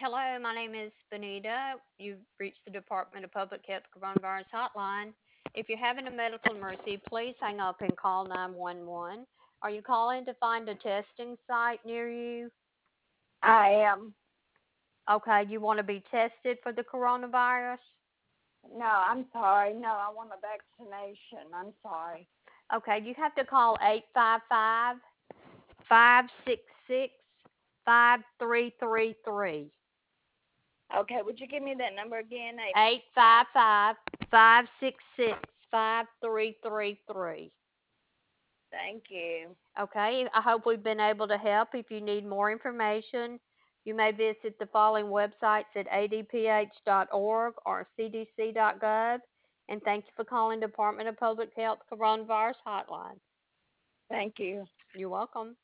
Hello, my name is Benita. You've reached the Department of Public Health Coronavirus Hotline. If you're having a medical emergency, please hang up and call 911. Are you calling to find a testing site near you? I am. Okay, you want to be tested for the coronavirus? No, I'm sorry. No, I want a vaccination. I'm sorry. Okay, you have to call 855 566 5333. Okay, would you give me that number again? 855 566 5333. Thank you. Okay, I hope we've been able to help. If you need more information, you may visit the following websites at adph.org or cdc.gov. And thank you for calling Department of Public Health Coronavirus Hotline. Thank you. You're welcome.